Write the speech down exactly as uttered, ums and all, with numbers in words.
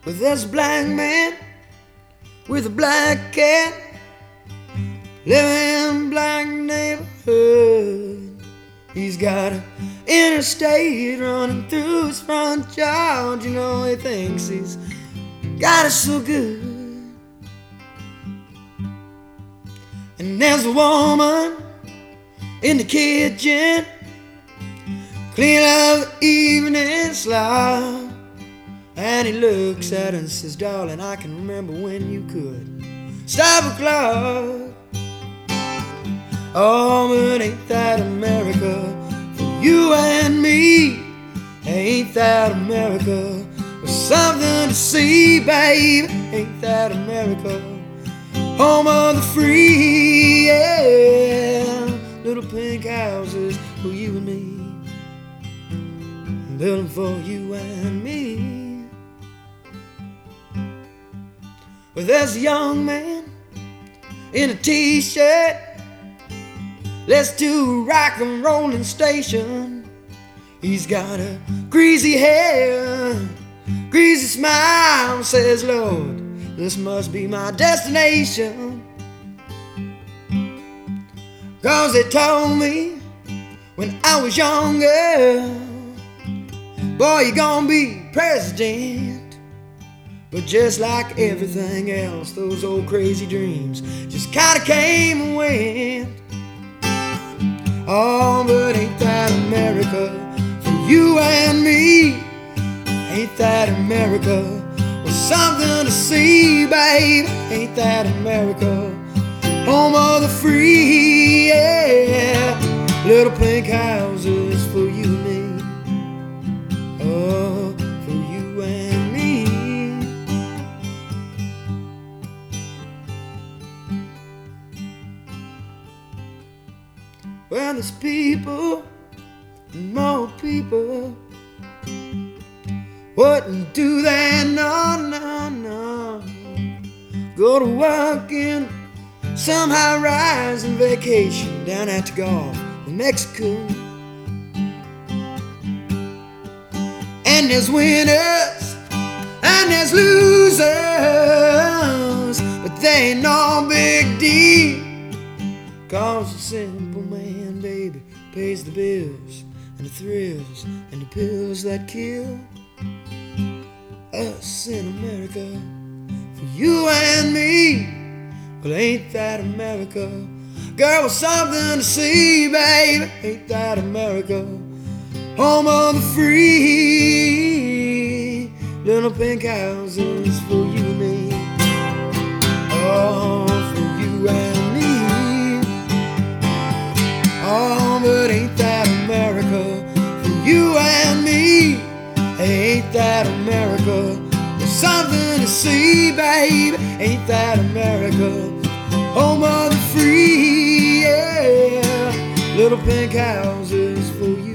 But there's a black man with a black cat living in a black neighborhood. He's got an interstate running through his front yard. You know, he thinks he's got it so good. And there's a woman in the kitchen clean up the evening slop. And he looks at her and says, darling, I can remember when you could stop a clock. Oh, but ain't that America for you and me? Ain't that America with something to see, babe? Ain't that America, home of the free? Yeah, little pink houses for you and me, building for you and me. Well, there's a young man in a t-shirt. Let's do a rock and rollin' station. He's got a greasy hair, greasy smile. Says, Lord, this must be my destination. 'Cause they told me when I was younger, boy, you're gonna be president. But just like everything else, those old crazy dreams just kinda came and went. Oh, but ain't that America for you and me? Ain't that America with something to see, babe? Ain't that America, home of the free? Yeah, little pink houses for you and me. Oh, for you and me. Well, there's people, more people. Wouldn't do that, no, no, no. Go to work in some high-rise and vacation down at the Gulf of Mexico. And there's winners and there's losers, but they ain't no big deal. 'Cause a simple man, baby, pays the bills and the thrills and the pills that kill. Us in America, for you and me. Well, ain't that America, girl, with something to see, baby? Ain't that America, home of the free? Little pink houses for you and me. Oh, for you and me. Oh, but ain't that America for you and me? Ain't that America, there's something to see, babe? Ain't that America, home of the free? Yeah, little pink houses for you.